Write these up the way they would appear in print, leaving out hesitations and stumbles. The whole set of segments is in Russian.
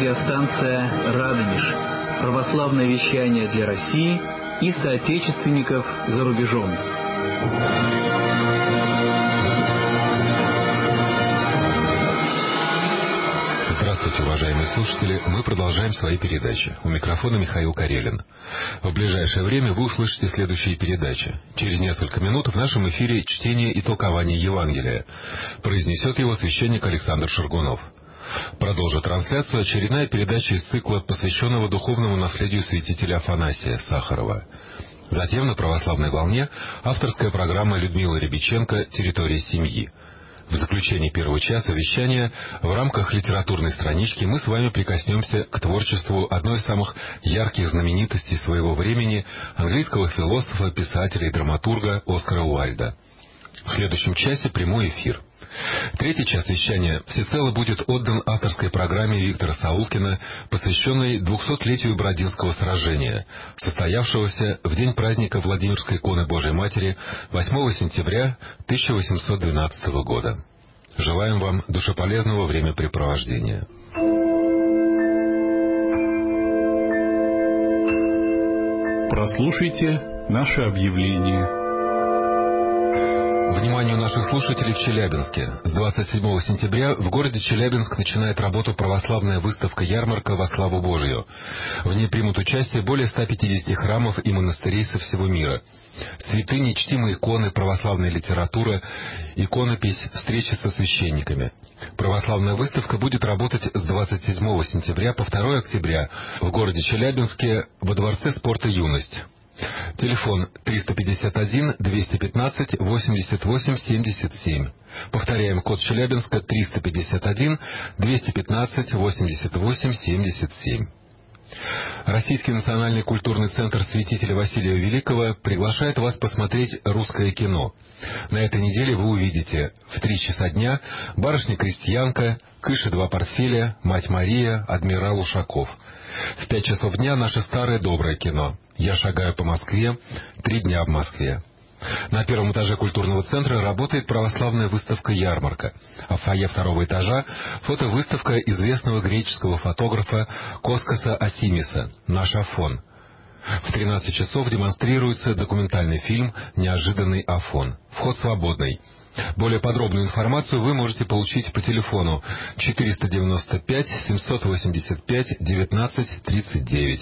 радиостанция «Радонеж». Православное вещание для России и соотечественников за рубежом. Здравствуйте, уважаемые слушатели! Мы продолжаем свои передачи. У микрофона Михаил Карелин. В ближайшее время вы услышите следующие передачи. Через несколько минут в нашем эфире чтение и толкование Евангелия. Произнесет его священник Александр Шаргунов. Продолжит трансляцию очередная передача из цикла, посвященного духовному наследию святителя Афанасия Сахарова. Затем на православной волне авторская программа Людмилы Рябиченко «Территория семьи». В заключении первого часа вещания в рамках литературной странички мы с вами прикоснемся к творчеству одной из самых ярких знаменитостей своего времени английского философа, писателя и драматурга Оскара Уайльда. В следующем часе прямой эфир. Третий час вещания всецело будет отдан авторской программе Виктора Саулкина, посвященной 200-летию Бородинского сражения, состоявшегося в день праздника Владимирской иконы Божией Матери 8 сентября 1812 года. Желаем вам душеполезного времяпрепровождения. Прослушайте наше объявление. Вниманию наших слушателей в Челябинске. С 27 сентября в городе Челябинск начинает работу православная выставка-ярмарка «Во славу Божию». В ней примут участие более 150 храмов и монастырей со всего мира. Святыни, чтимые иконы, православная литература, иконопись, встречи со священниками. Православная выставка будет работать с 27 сентября по 2 октября в городе Челябинске во Дворце спорта «Юность». Телефон 351-215-88-77. Повторяем, код Челябинска 351-215-88-77. Российский национальный культурный центр святителя Василия Великого приглашает вас посмотреть русское кино. На этой неделе вы увидите в 3 часа дня «Барышня-крестьянка», «Кыш и два портфеля», «Мать Мария», «Адмирал Ушаков». В 5 часов дня наше старое доброе кино «Я шагаю по Москве», «3 дня в Москве». На первом этаже культурного центра работает православная выставка-ярмарка, а в фойе второго этажа фотовыставка известного греческого фотографа Коскоса Асимиса «Наш Афон». В 13 часов демонстрируется документальный фильм «Неожиданный Афон». Вход свободный. Более подробную информацию вы можете получить по телефону 495-785-1939.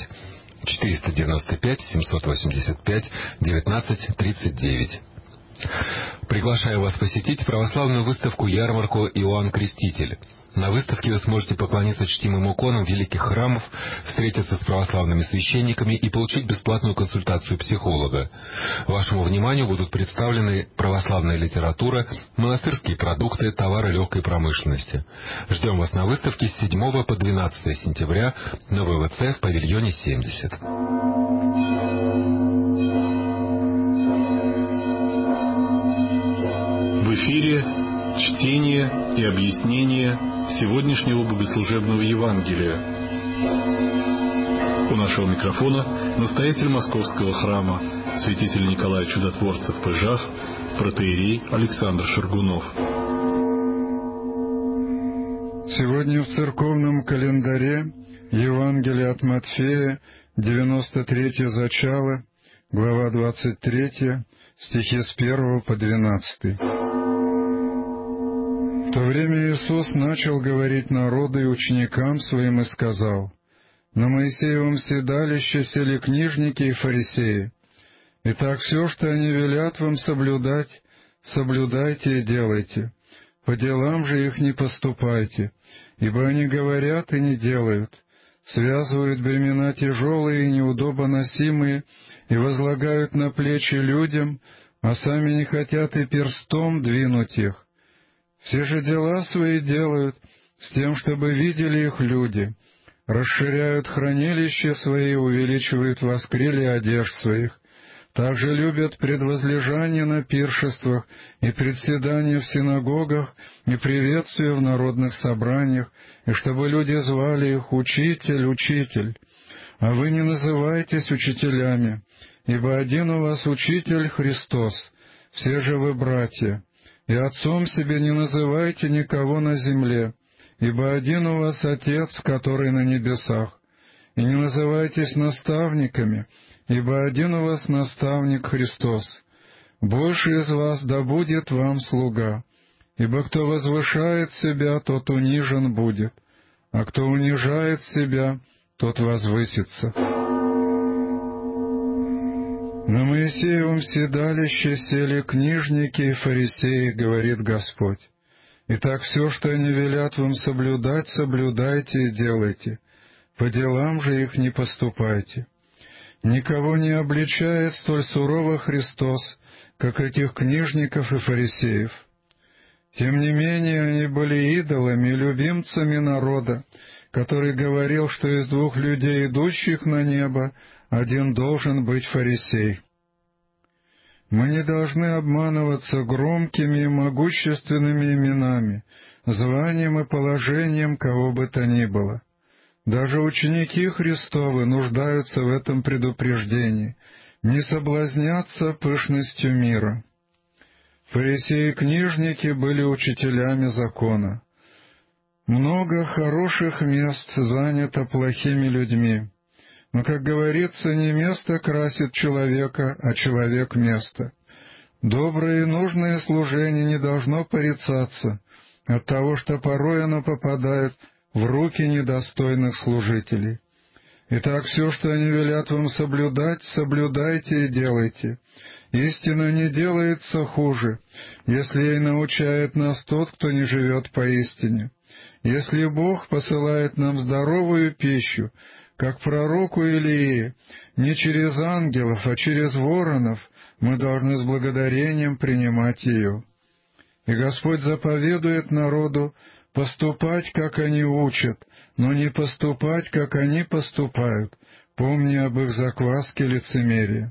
495-785-1939. Приглашаю вас посетить православную выставку-ярмарку «Иоанн Креститель». На выставке вы сможете поклониться чтимым иконам великих храмов, встретиться с православными священниками и получить бесплатную консультацию психолога. Вашему вниманию будут представлены православная литература, монастырские продукты, товары легкой промышленности. Ждем вас на выставке с 7 по 12 сентября на ВВЦ в павильоне 70. В эфире чтение и объяснение сегодняшнего богослужебного Евангелия. У нашего микрофона настоятель Московского храма, святитель Николай Чудотворцев Пыжах, протоиерей Александр Шаргунов. Сегодня в церковном календаре Евангелие от Матфея, 93-е зачало, глава 23, стихи с 1 по 12. В то время Иисус начал говорить народу и ученикам своим и сказал: «На Моисеевом седалище сели книжники и фарисеи. Итак, все, что они велят вам соблюдать, соблюдайте и делайте. По делам же их не поступайте, ибо они говорят и не делают, связывают бремена тяжелые и неудобоносимые и возлагают на плечи людям, а сами не хотят и перстом двинуть их. Все же дела свои делают с тем, чтобы видели их люди, расширяют хранилища свои, увеличивают воскрели одежд своих, также любят предвозлежание на пиршествах и председание в синагогах и приветствие в народных собраниях, и чтобы люди звали их «Учитель, Учитель». А вы не называйтесь учителями, ибо один у вас Учитель Христос, все же вы братья. И отцом себе не называйте никого на земле, ибо один у вас Отец, который на небесах. И не называйтесь наставниками, ибо один у вас наставник Христос. Больше из вас да будет вам слуга, ибо кто возвышает себя, тот унижен будет, а кто унижает себя, тот возвысится». «На Моисеевом седалище сели книжники и фарисеи, говорит Господь. Итак, все, что они велят вам соблюдать, соблюдайте и делайте. По делам же их не поступайте. Никого не обличает столь сурово Христос, как этих книжников и фарисеев. Тем не менее, они были идолами и любимцами народа, который говорил, что из двух людей, идущих на небо, один должен быть фарисей. Мы не должны обманываться громкими и могущественными именами, званием и положением кого бы то ни было. Даже ученики Христовы нуждаются в этом предупреждении — не соблазняться пышностью мира. Фарисеи и книжники были учителями закона. Много хороших мест занято плохими людьми. Но, как говорится, не место красит человека, а человек место. Доброе и нужное служение не должно порицаться от того, что порой оно попадает в руки недостойных служителей. Итак, все, что они велят вам соблюдать, соблюдайте и делайте. Истина не делается хуже, если ей научает нас тот, кто не живет поистине. Если Бог посылает нам здоровую пищу, как пророку Илии, не через ангелов, а через воронов, мы должны с благодарением принимать ее. И Господь заповедует народу поступать, как они учат, но не поступать, как они поступают, помня об их закваске лицемерия.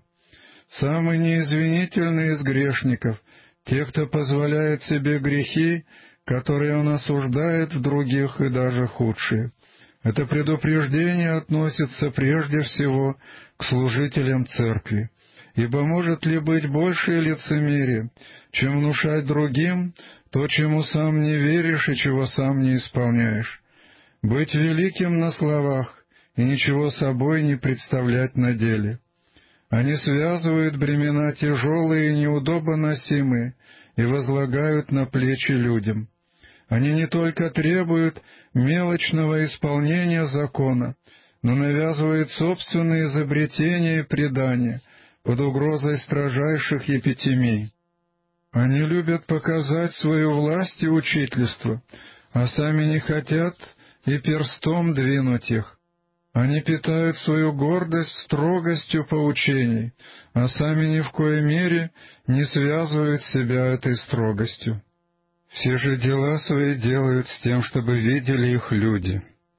Самый неизвинительный из грешников — те, кто позволяет себе грехи, которые он осуждает в других, и даже худшие. Это предупреждение относится прежде всего к служителям церкви. Ибо может ли быть большее лицемерие, чем внушать другим то, чему сам не веришь и чего сам не исполняешь? Быть великим на словах и ничего собой не представлять на деле. Они связывают бремена тяжелые и неудобоносимые и возлагают на плечи людям. Они не только требуют мелочного исполнения закона, но навязывают собственные изобретения и предания под угрозой строжайших епитемий. Они любят показать свою власть и учительство, а сами не хотят и перстом двинуть их. Они питают свою гордость строгостью поучений, а сами ни в коей мере не связывают себя этой строгостью. Все же дела свои делают с тем, чтобы видели их люди.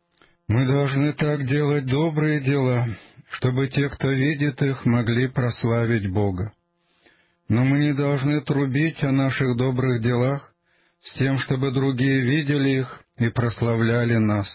Мы должны так делать добрые дела, чтобы те, кто видит их, могли прославить Бога. Но мы не должны трубить о наших добрых делах с тем, чтобы другие видели их и прославляли нас.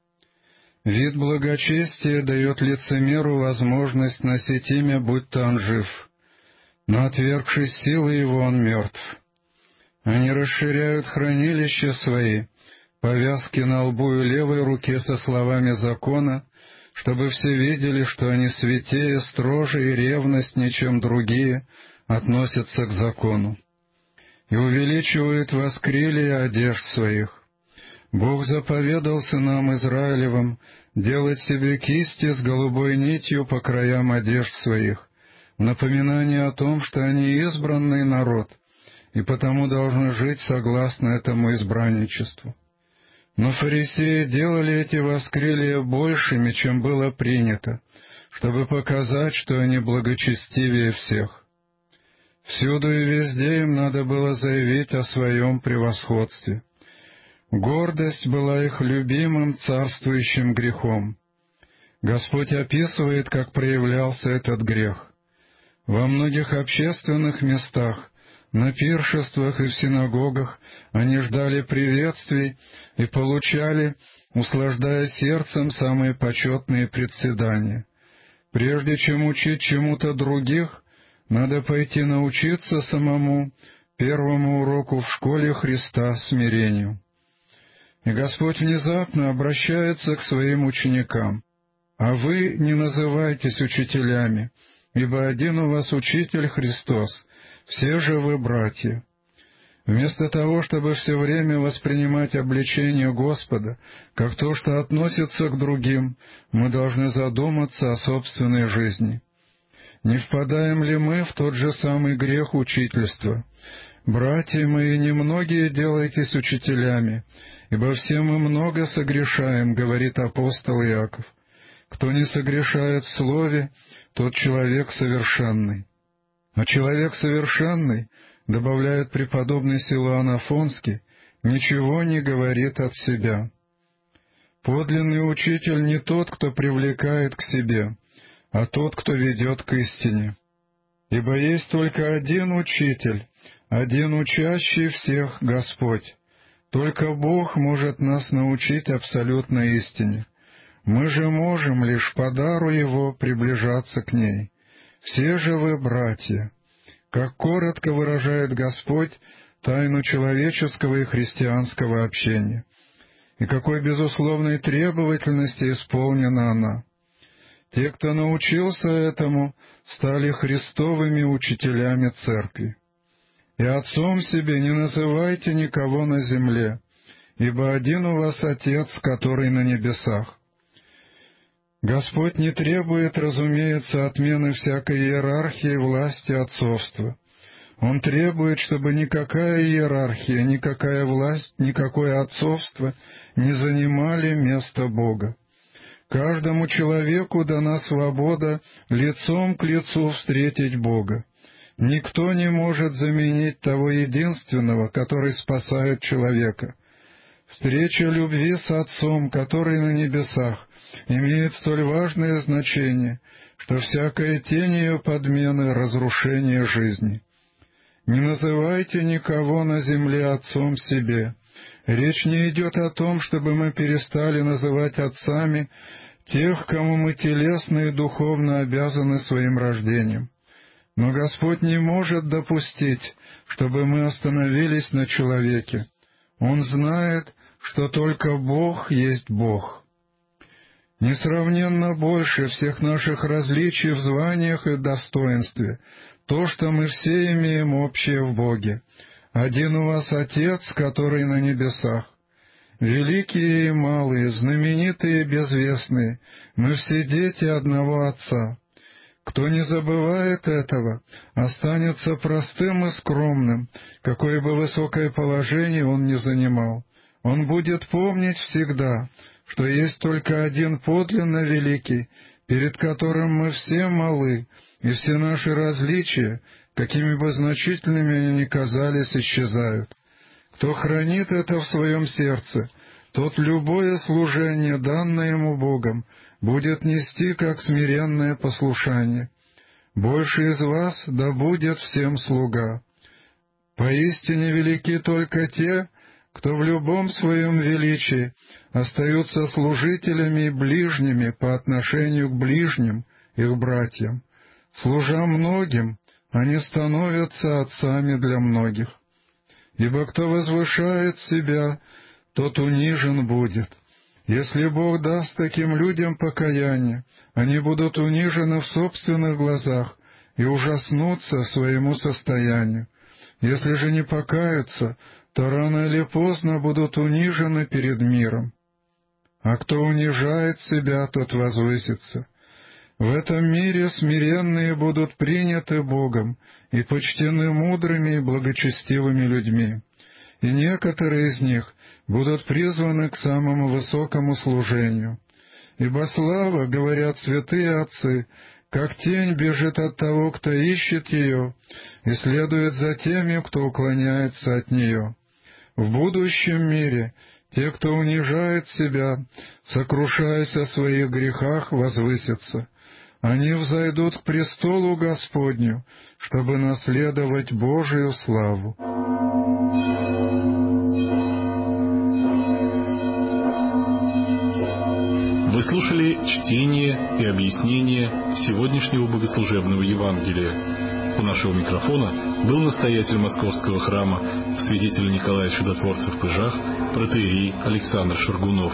Вид благочестия дает лицемеру возможность носить имя, будто он жив, но, отвергшись силы его, он мертв. Они расширяют хранилища свои, повязки на лбу и левой руке со словами закона, чтобы все видели, что они святее, строже и ревностнее, чем другие, относятся к закону. И увеличивают воскрилие одежд своих. Бог заповедал сынам Израилевым делать себе кисти с голубой нитью по краям одежд своих, в напоминание о том, что они избранный народ, и потому должны жить согласно этому избранничеству. Но фарисеи делали эти воскрилия большими, чем было принято, чтобы показать, что они благочестивее всех. Всюду и везде им надо было заявить о своем превосходстве. Гордость была их любимым царствующим грехом. Господь описывает, как проявлялся этот грех. Во многих общественных местах, на пиршествах и в синагогах они ждали приветствий и получали, услаждая сердцем, самые почетные председания. Прежде чем учить чему-то других, надо пойти научиться самому первому уроку в школе Христа — смирению. И Господь внезапно обращается к своим ученикам. «А вы не называйтесь учителями, ибо один у вас учитель Христос, все же вы братья». Вместо того, чтобы все время воспринимать обличение Господа как то, что относится к другим, мы должны задуматься о собственной жизни. Не впадаем ли мы в тот же самый грех учительства? «Братья мои, немногие делайтесь учителями, ибо все мы много согрешаем», — говорит апостол Иаков. «Кто не согрешает в слове, тот человек совершенный». А человек совершенный, добавляет преподобный Силуан Афонский, ничего не говорит от себя. Подлинный учитель не тот, кто привлекает к себе, а тот, кто ведет к истине. Ибо есть только один учитель, один учащий всех Господь. Только Бог может нас научить абсолютной истине. Мы же можем лишь по дару Его приближаться к ней. Все же вы братья. Как коротко выражает Господь тайну человеческого и христианского общения, и какой безусловной требовательности исполнена она. Те, кто научился этому, стали христовыми учителями Церкви. «И отцом себе не называйте никого на земле, ибо один у вас Отец, который на небесах». Господь не требует, разумеется, отмены всякой иерархии власти отцовства. Он требует, чтобы никакая иерархия, никакая власть, никакое отцовство не занимали место Бога. Каждому человеку дана свобода лицом к лицу встретить Бога. Никто не может заменить того единственного, который спасает человека. Встреча любви с Отцом, который на небесах, имеет столь важное значение, что всякая тень ее подмены — разрушение жизни. Не называйте никого на земле отцом себе. Речь не идет о том, чтобы мы перестали называть отцами тех, кому мы телесно и духовно обязаны своим рождением. Но Господь не может допустить, чтобы мы остановились на человеке. Он знает, что только Бог есть Бог. Несравненно больше всех наших различий в званиях и достоинстве то, что мы все имеем общее в Боге. Один у вас Отец, который на небесах. Великие и малые, знаменитые и безвестные, мы все дети одного Отца. Кто не забывает этого, останется простым и скромным, какое бы высокое положение он ни занимал. Он будет помнить всегда, что есть только один подлинно великий, перед которым мы все малы, и все наши различия, какими бы значительными они ни казались, исчезают. Кто хранит это в своем сердце, тот любое служение, данное ему Богом, будет нести как смиренное послушание. Больше из вас да будет всем слуга. Поистине велики только те, кто в любом своем величии остаются служителями и ближними по отношению к ближним, их братьям. Служа многим, они становятся отцами для многих. Ибо кто возвышает себя, тот унижен будет. Если Бог даст таким людям покаяние, они будут унижены в собственных глазах и ужаснутся своему состоянию. Если же не покаются, то рано или поздно будут унижены перед миром. А кто унижает себя, тот возвысится. В этом мире смиренные будут приняты Богом и почтены мудрыми и благочестивыми людьми, и некоторые из них будут призваны к самому высокому служению. Ибо слава, говорят святые отцы, как тень бежит от того, кто ищет ее, и следует за теми, кто уклоняется от нее. В будущем мире те, кто унижает себя, сокрушаясь о своих грехах, возвысятся. Они взойдут к престолу Господню, чтобы наследовать Божию славу. Вы слушали чтение и объяснение сегодняшнего богослужебного Евангелия. У нашего микрофона был настоятель Московского храма, святитель Николая Чудотворца в Пыжах, протоиерей Александр Шаргунов.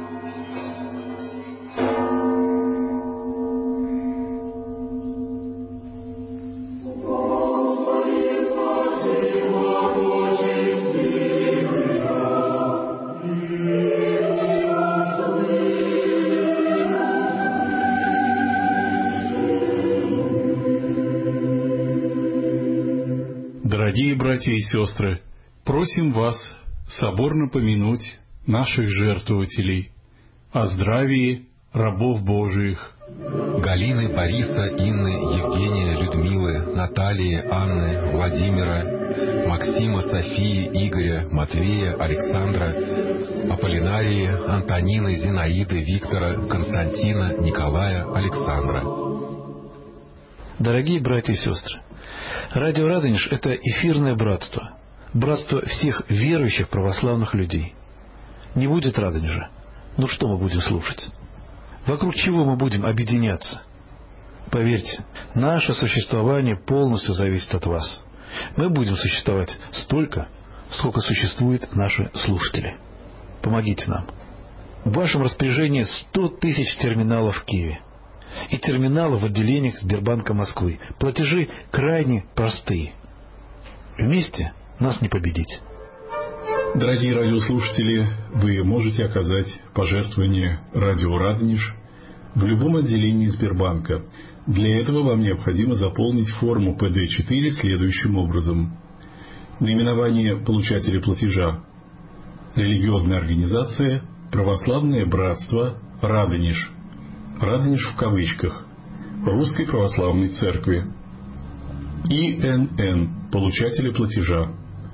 Дорогие братья и сестры, просим вас соборно помянуть наших жертвователей, о здравии рабов Божиих. Галины, Бориса, Инны, Евгения, Людмилы, Натальи, Анны, Владимира, Максима, Софии, Игоря, Матвея, Александра, Аполлинарии, Антонины, Зинаиды, Виктора, Константина, Николая, Александра. Дорогие братья и сестры, Радио Радонеж – это эфирное братство, братство всех верующих православных людей. Не будет Радонежа, ну что мы будем слушать? Вокруг чего мы будем объединяться? Поверьте, наше существование полностью зависит от вас. Мы будем существовать столько, сколько существуют наши слушатели. Помогите нам. В вашем распоряжении 100 тысяч терминалов в Киеве и терминалы в отделениях Сбербанка Москвы. Платежи крайне простые. Вместе нас не победить. Дорогие радиослушатели, вы можете оказать пожертвование Радио Радонеж в любом отделении Сбербанка. Для этого вам необходимо заполнить форму ПД-4 следующим образом. Наименование получателя платежа: религиозная организация «Православное братство Радонеж». Радонеж в кавычках. Русской Православной Церкви. ИНН получателя платежа: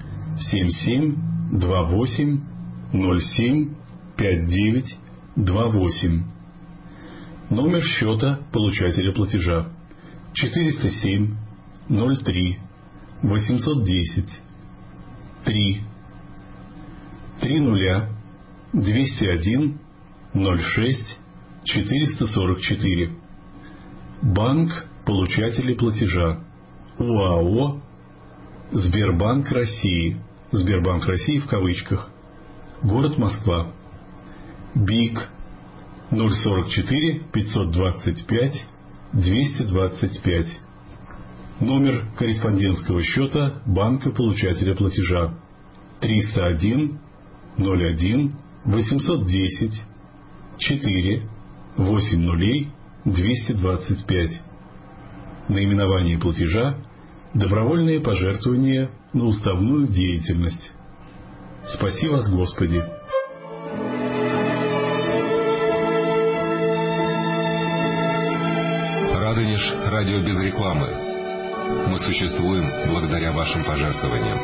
7728075928. Номер счета получателя платежа: 407 03 810 3 30 201 06 444. Банк получателя платежа: УАО Сбербанк России. Сбербанк России в кавычках. Город Москва. БИК 044 525 225. Номер корреспондентского счета банка получателя платежа: 301 01 810 4 80 225. Наименование платежа: добровольное пожертвование на уставную деятельность. Спаси вас, Господи! Радонеж – радио без рекламы. Мы существуем благодаря вашим пожертвованиям.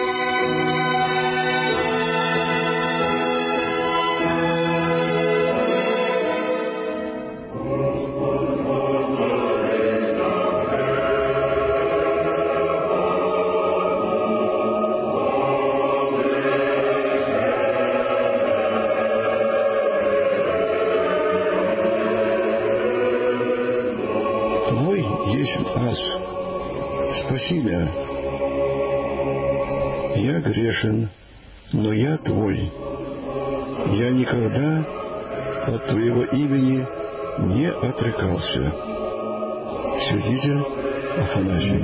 Твой есть ас. Спаси меня. Я грешен, но я Твой. Я никогда от Твоего имени не отрекался. Святитель Афанасий.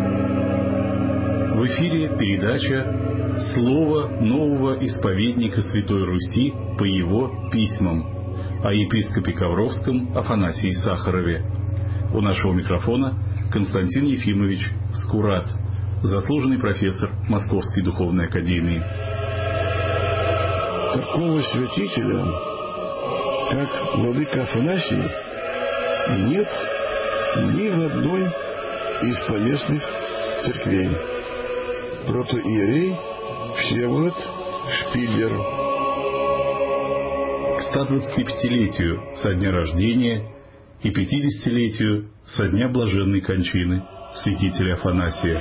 В эфире передача «Слово нового исповедника Святой Руси по его письмам» о епископе Ковровском Афанасии Сахарове. У нашего микрофона Константин Ефимович Скурат, заслуженный профессор Московской Духовной Академии. Такого святителя, как владыка Афанасий, нет ни в одной из поместных церквей. Протоиерей Всеволод Шпиллер. К 125-летию со дня рождения и 50-летию со дня блаженной кончины святителя Афанасия.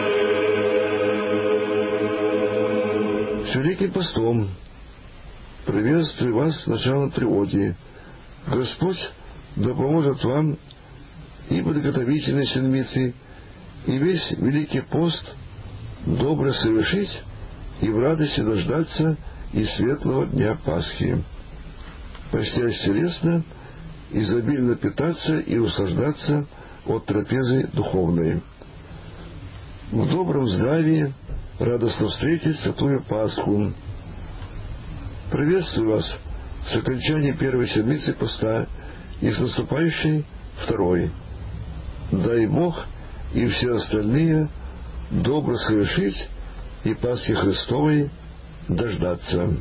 С Великим постом приветствую вас с началом тревоги. Господь да поможет вам и подготовительные седмицы, и весь Великий пост добро совершить, и в радости дождаться и светлого дня Пасхи. Постясь телесно, изобильно питаться и услаждаться от трапезы духовной. В добром здравии радостно встретить Святую Пасху. Приветствую вас с окончанием первой седмицы поста и с наступающей второй. Дай Бог и все остальные добро совершить и Пасхи Христовой дождаться.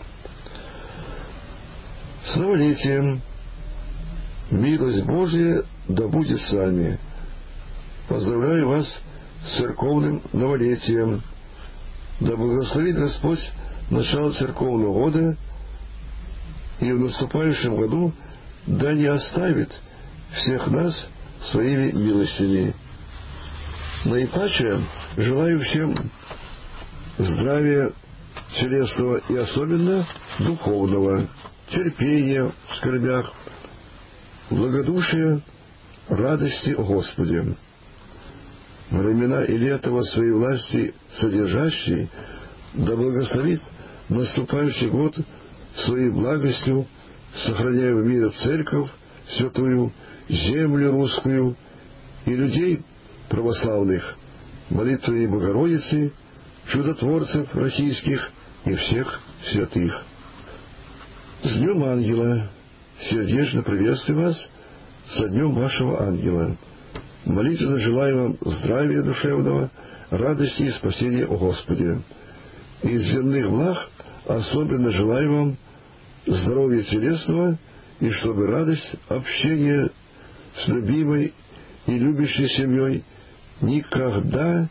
С новолетием! Милость Божия да будет с вами. Поздравляю вас с церковным новолетием. Да благословит Господь начало церковного года и в наступающем году да не оставит всех нас своими милостями. Наипаче желаю всем здравия телесного и особенно духовного, терпения в скорбях, благодушия, радости о Господе. Времена и лето во своей власти содержащий, да благословит наступающий год своей благостью, сохраняя в мире церковь святую, землю русскую и людей православных, молитвами Богородицы, чудотворцев российских и всех святых. С Днем Ангела! Сердечно приветствую вас со Днем вашего ангела. Молитвенно желаю вам здравия душевного, радости и спасения о Господе. Из земных благ особенно желаю вам здоровья телесного, и чтобы радость общения с любимой и любящей семьей никогда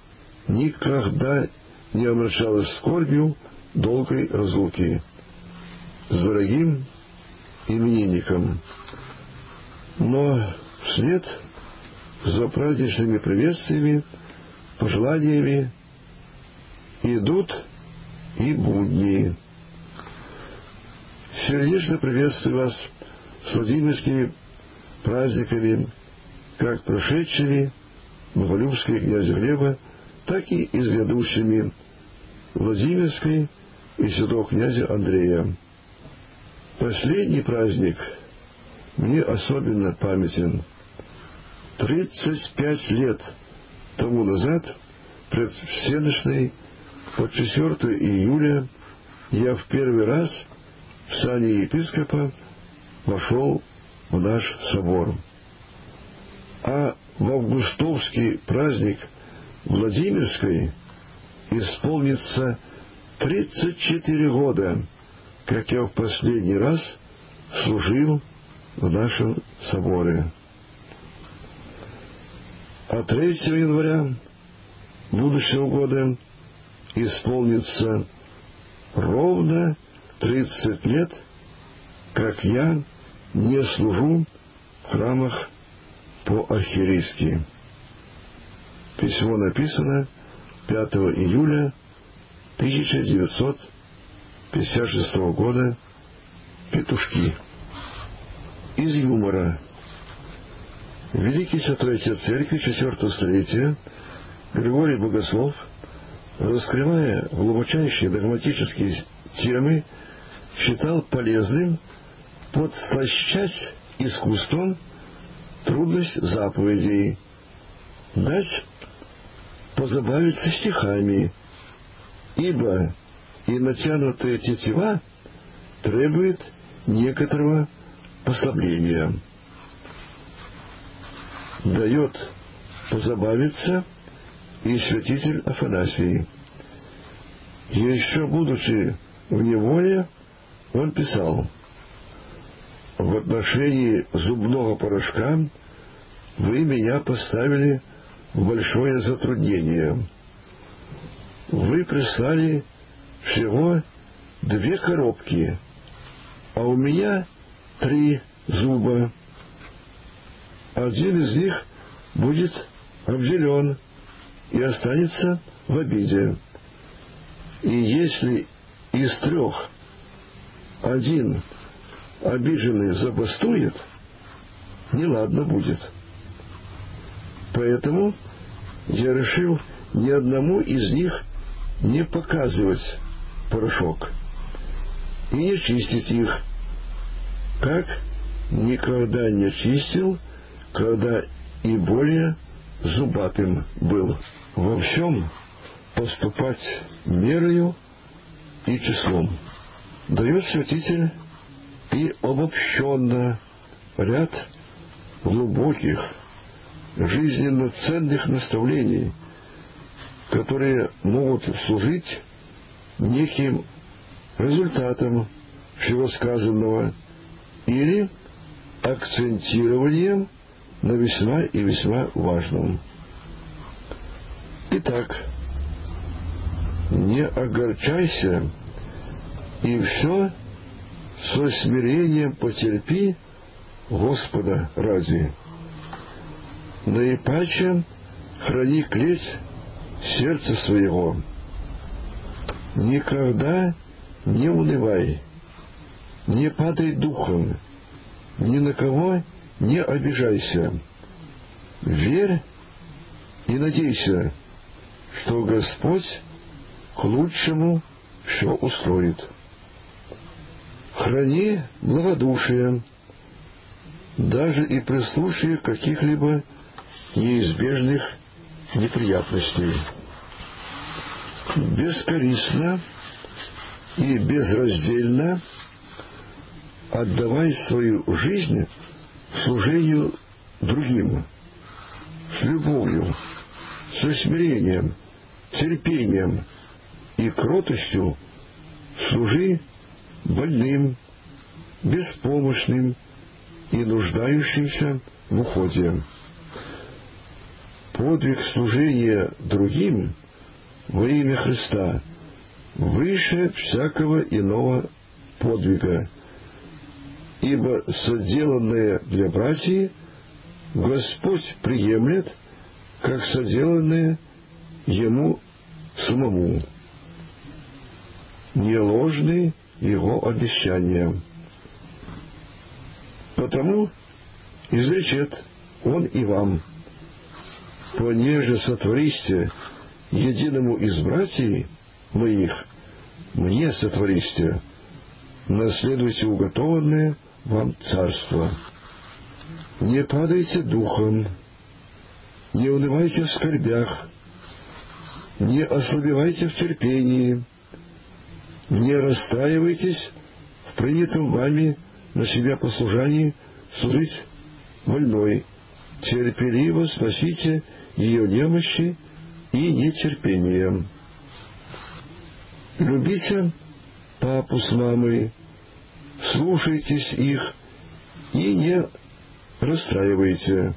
не омрачалась скорбью долгой разлуки. С дорогим именинником. Но вслед за праздничными приветствиями, пожеланиями идут и будни. Сердечно приветствую вас с Владимирскими праздниками, как прошедшими Новолюбской князя Глеба, так и с грядущими Владимирской и святого князя Андрея. Последний праздник мне особенно памятен. 35 лет тому назад, пред всенощной, под 4 июля, я в первый раз в сане епископа вошел в наш собор. А в августовский праздник Владимирской исполнится 34 года, как я в последний раз служил в нашем соборе. А 3 января будущего года исполнится ровно 30 лет, как я не служу в храмах по-архиерейски. Письмо написано 5 июля 1956 года. Петушки. Из юмора. Великий святой отец церкви 4 столетия Григорий Богослов, раскрывая глубочайшие догматические темы, считал полезным подслащать искусством трудность заповедей, дать позабавиться стихами, ибо и натянутая тетива требует некоторого послабления. Дает позабавиться и святитель Афанасий. Еще будучи в неволе, он писал: «В отношении зубного порошка вы меня поставили в большое затруднение. Вы прислали всего 2 коробки, а у меня 3 зуба. Один из них будет обделен и останется в обиде. И если из 3 один обиженный забастует, неладно будет. Поэтому я решил ни одному из них не показывать порошок и не чистить их, как никогда не чистил, когда и более зубатым был. Во всем поступать мерою и числом. Дает святитель и обобщенно ряд глубоких, жизненно ценных наставлений, которые могут служить неким результатом всего сказанного или акцентированием на весьма и весьма важном. Итак, не огорчайся и все со смирением потерпи Господа ради. Наипаче храни клеть сердца своего. Никогда не унывай, не падай духом, ни на кого не обижайся. Верь и надейся, что Господь к лучшему все устроит. Храни благодушие, даже и при случае каких-либо неизбежных неприятностей. Бескорыстно и безраздельно отдавай свою жизнь служению другим, с любовью, со смирением, терпением и кротостью служи больным, беспомощным и нуждающимся в уходе. Подвиг служения другим во имя Христа выше всякого иного подвига, ибо соделанное для братьев Господь приемлет, как соделанное Ему самому. Не ложны Его обещания. Потому изречет Он и вам: понеже сотвористе единому из братьев моих, мне сотвористе, наследуйте уготованное вам царство. Не падайте духом, не унывайте в скорбях, не ослабевайте в терпении, не расстраивайтесь в принятом вами на себя послушании служить больной, терпеливо сносите ее немощи и нетерпение. Любите папу с мамой, слушайтесь их и не расстраивайте.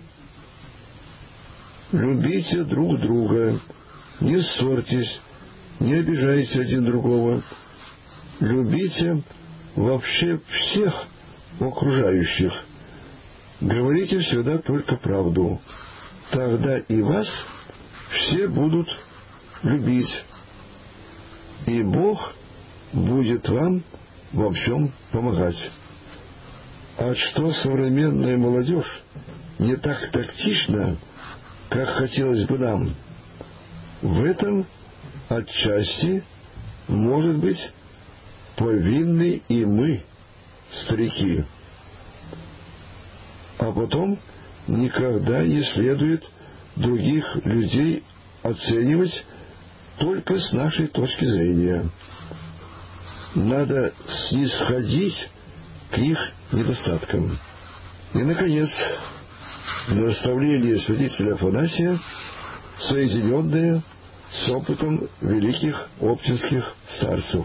Любите друг друга, не ссорьтесь, не обижайте один другого. Любите вообще всех окружающих. Говорите всегда только правду. Тогда и вас все будут любить, и Бог будет вам во всем помогать. А что современная молодежь не так тактична, как хотелось бы нам, в этом отчасти, может быть, повинны и мы, старики. А потом никогда не следует других людей оценивать только с нашей точки зрения. Надо снисходить к их недостаткам. И, наконец, наставление святителя Афанасия, соединенное с опытом великих оптинских старцев.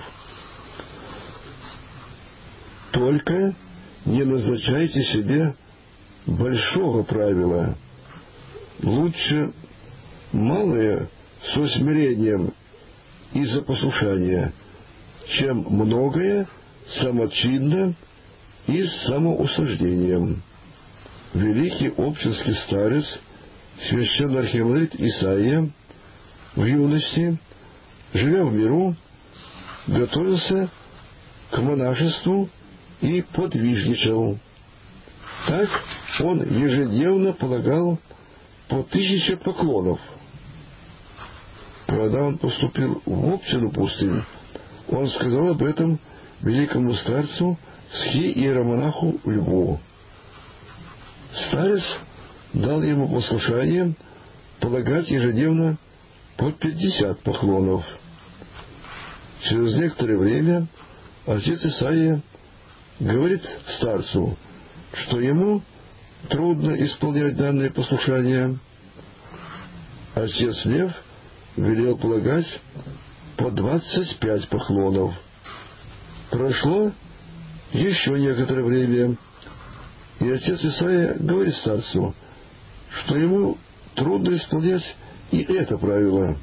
Только не назначайте себе большого правила. Лучше малое со смирением и за послушание, чем многое самочинно и с самоуслаждением. Великий оптинский старец, священный архимандрит Исаия, в юности, живя в миру, готовился к монашеству и подвижничал. Так он ежедневно полагал по 1000 поклонов. Когда он поступил в Обчину пустыню, он сказал об этом великому старцу схи-иеромонаху Льву. Старец дал ему послушание полагать ежедневно по 50 поклонов. Через некоторое время отец Исаия говорит старцу, что ему трудно исполнять данное послушание. Отец Лев велел полагать по 25 поклонов. Прошло еще некоторое время, и отец Исаия говорит старцу, что ему трудно исполнять и это правило.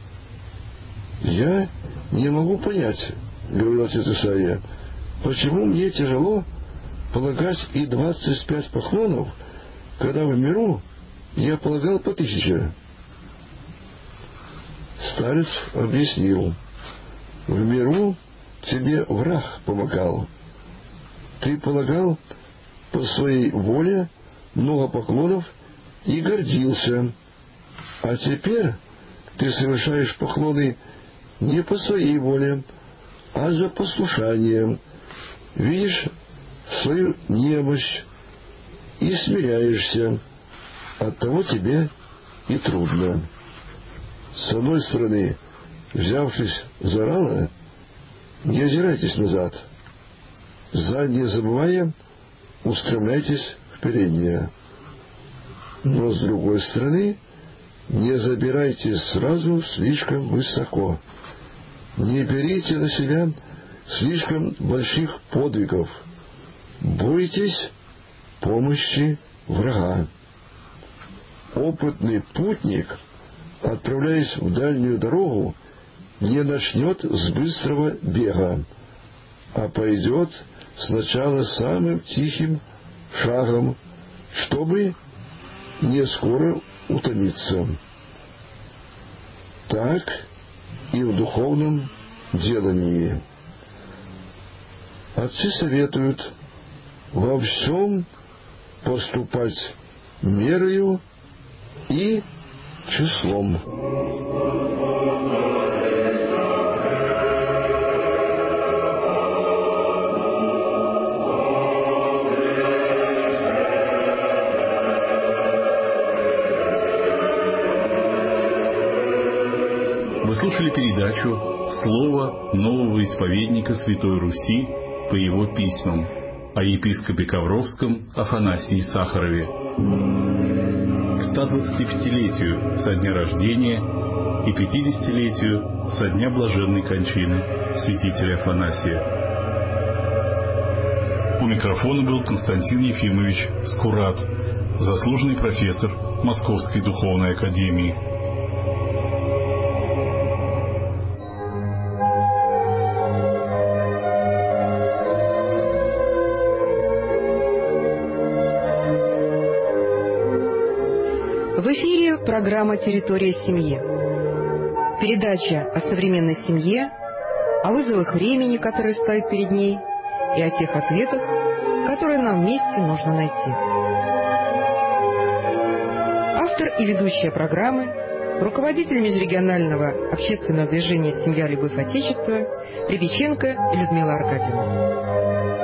«Я не могу понять, — говорил отец Исаия, — почему мне тяжело полагать и 25 поклонов, когда в миру я полагал по 1000. Старец объяснил: в миру тебе враг помогал. Ты полагал по своей воле много поклонов и гордился. А теперь ты совершаешь поклоны не по своей воле, а за послушанием. Видишь свою немощь и смиряешься. Оттого тебе и трудно. С одной стороны, взявшись за рало, не озирайтесь назад. Заднее забывая, устремляйтесь в переднее. Но с другой стороны, не забирайтесь сразу слишком высоко. Не берите на себя слишком больших подвигов. Бойтесь помощи врага. Опытный путник, отправляясь в дальнюю дорогу, не начнет с быстрого бега, а пойдет сначала самым тихим шагом, чтобы не скоро утомиться. Так и в духовном делании. Отцы советуют во всем поступать мерою и числом. Вы слушали передачу «Слово нового исповедника Святой Руси по его письмам» о епископе Ковровском Афанасии Сахарове. К 125-летию со дня рождения и 50-летию со дня блаженной кончины святителя Афанасия. У микрофона был Константин Ефимович Скурат, заслуженный профессор Московской духовной академии. В эфире программа «Территория семьи». Передача о современной семье, о вызовах времени, которые стоят перед ней, и о тех ответах, которые нам вместе нужно найти. Автор и ведущая программы, руководитель межрегионального общественного движения «Семья. Любовь. Отечество» Рябиченко Людмила Аркадьевна.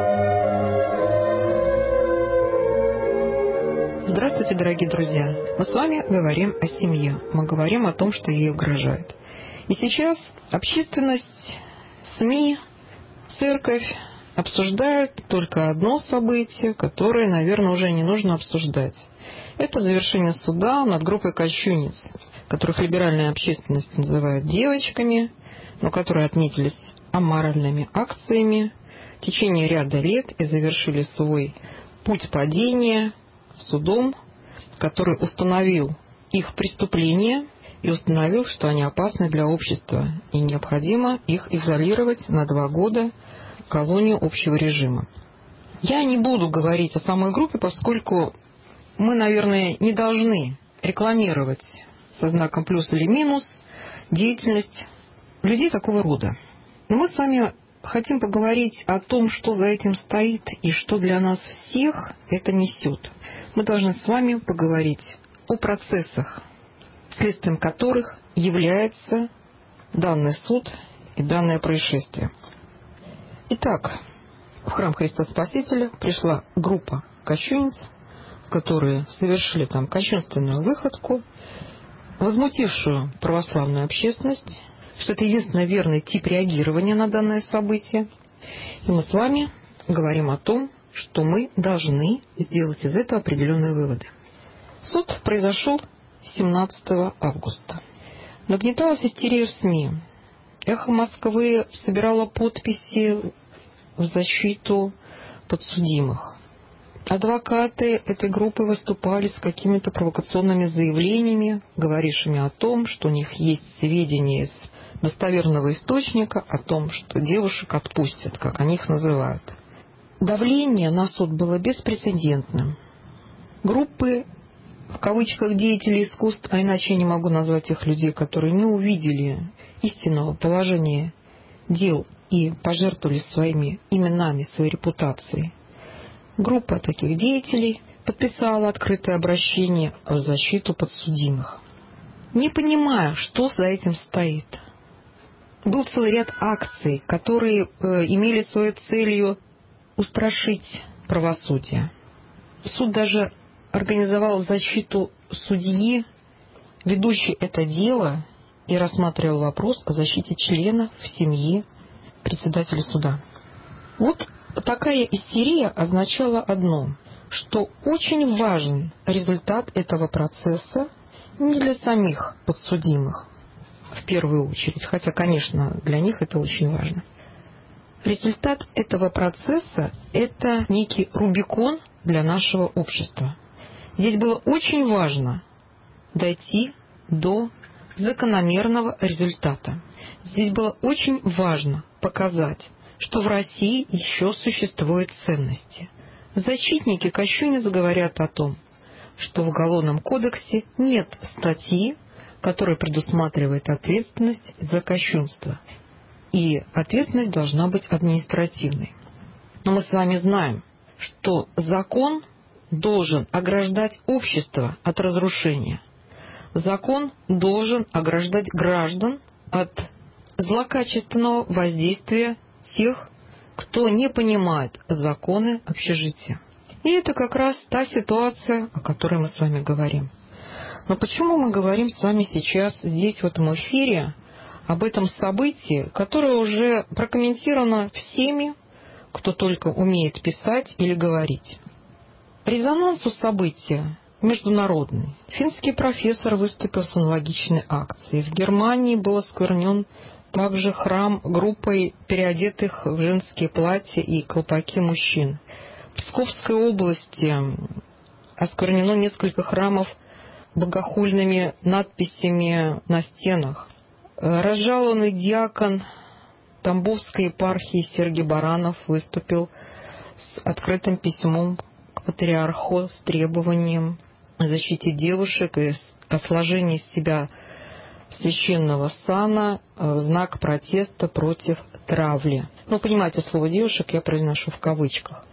Здравствуйте, дорогие друзья! Мы с вами говорим о семье. Мы говорим о том, что ей угрожает. И сейчас общественность, СМИ, церковь обсуждают только одно событие, которое, наверное, уже не нужно обсуждать. Это завершение суда над группой кощунниц, которых либеральная общественность называет девочками, но которые отметились аморальными акциями в течение ряда лет и завершили свой путь падения судом, который установил их преступления и установил, что они опасны для общества и необходимо их изолировать на 2 года в колонию общего режима. Я не буду говорить о самой группе, поскольку мы, наверное, не должны рекламировать со знаком плюс или минус деятельность людей такого рода. Но мы с вами хотим поговорить о том, что за этим стоит и что для нас всех это несет. Мы должны с вами поговорить о процессах, следствием которых является данный суд и данное происшествие. Итак, в храм Христа Спасителя пришла группа кощунниц, которые совершили там кощунственную выходку, возмутившую православную общественность, что это единственно верный тип реагирования на данное событие. И мы с вами говорим о том, что мы должны сделать из этого определенные выводы. Суд произошел 17 августа. Нагнеталась истерия в СМИ. «Эхо Москвы» собирало подписи в защиту подсудимых. Адвокаты этой группы выступали с какими-то провокационными заявлениями, говорившими о том, что у них есть сведения из достоверного источника о том, что девушек отпустят, как они их называют. Давление на суд было беспрецедентным. Группы, в кавычках, деятелей искусств, а иначе я не могу назвать тех людей, которые не увидели истинного положения дел и пожертвовали своими именами, своей репутацией. Группа таких деятелей подписала открытое обращение в защиту подсудимых. Не понимая, что за этим стоит. Был целый ряд акций, которые имели своей целью устрашить правосудие. Суд даже организовал защиту судьи, ведущей это дело, и рассматривал вопрос о защите членов семьи председателя суда. Вот такая истерия означала одно, что очень важен результат этого процесса не для самих подсудимых, в первую очередь, хотя, конечно, для них это очень важно. Результат этого процесса – это некий Рубикон для нашего общества. Здесь было очень важно дойти до закономерного результата. Здесь было очень важно показать, что в России еще существуют ценности. Защитники кощунниц говорят о том, что в Уголовном кодексе нет статьи, которая предусматривает ответственность за кощунство. И ответственность должна быть административной. Но мы с вами знаем, что закон должен ограждать общество от разрушения. Закон должен ограждать граждан от злокачественного воздействия тех, кто не понимает законы общежития. И это как раз та ситуация, о которой мы с вами говорим. Но почему мы говорим с вами сейчас здесь, в этом эфире, об этом событии, которое уже прокомментировано всеми, кто только умеет писать или говорить? Резонанс у события международный. Финский профессор выступил с аналогичной акцией. В Германии был осквернен также храм группой переодетых в женские платья и колпаки мужчин. В Псковской области осквернено несколько храмов богохульными надписями на стенах. Разжалованный диакон Тамбовской епархии Сергий Баранов выступил с открытым письмом к патриарху с требованием о защите девушек и о сложении из себя священного сана в знак протеста против травли. Ну, понимаете, слово «девушек» я произношу в кавычках.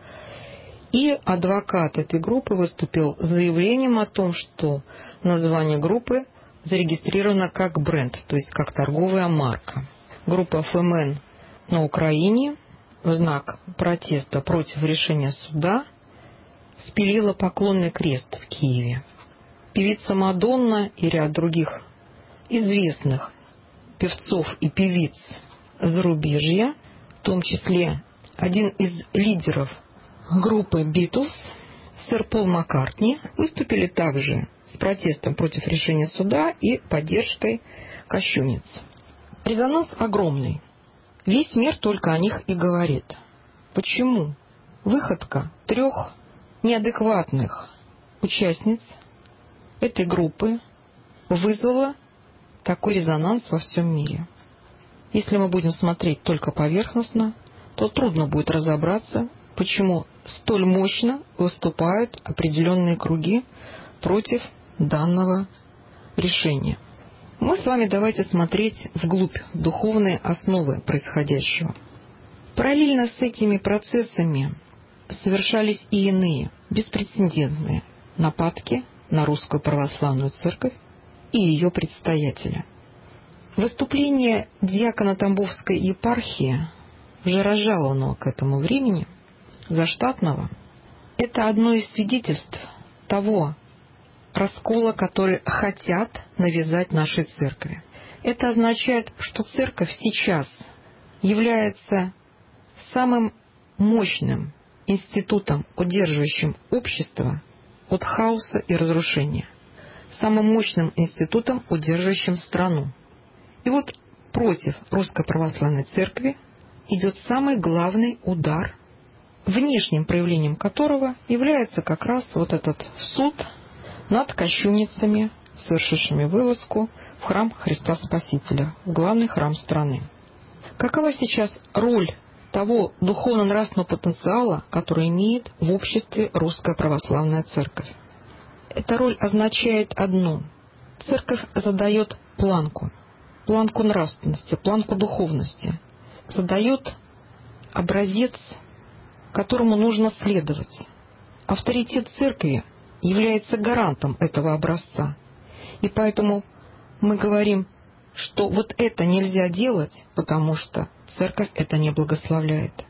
И адвокат этой группы выступил с заявлением о том, что название группы зарегистрировано как бренд, то есть как торговая марка. Группа ФМН на Украине в знак протеста против решения суда спилила поклонный крест в Киеве. Певица Мадонна и ряд других известных певцов и певиц зарубежья, в том числе один из лидеров группы Битлз, сэр Пол Маккартни, выступили также с протестом против решения суда и поддержкой кощунниц. Резонанс огромный. Весь мир только о них и говорит. Почему? Выходка 3 неадекватных участниц этой группы вызвала такой резонанс во всем мире. Если мы будем смотреть только поверхностно, то трудно будет разобраться, почему столь мощно выступают определенные круги против данного решения. Мы с вами давайте смотреть вглубь духовные основы происходящего. Параллельно с этими процессами совершались и иные, беспрецедентные нападки на Русскую Православную Церковь и ее предстоятеля. Выступление диакона Тамбовской епархии, уже разжалованного к этому времени, заштатного, это одно из свидетельств того раскола, который хотят навязать нашей церкви. Это означает, что церковь сейчас является самым мощным институтом, удерживающим общество от хаоса и разрушения, самым мощным институтом, удерживающим страну. И вот против Русской Православной Церкви идет самый главный удар, внешним проявлением которого является как раз вот этот суд над кощунницами, совершившими вылазку в храм Христа Спасителя, в главный храм страны. Какова сейчас роль того духовно-нравственного потенциала, который имеет в обществе Русская Православная Церковь? Эта роль означает одно. Церковь задает планку нравственности, планку духовности, задает образец, которому нужно следовать. Авторитет церкви является гарантом этого образца. И поэтому мы говорим, что вот это нельзя делать, потому что церковь это не благословляет.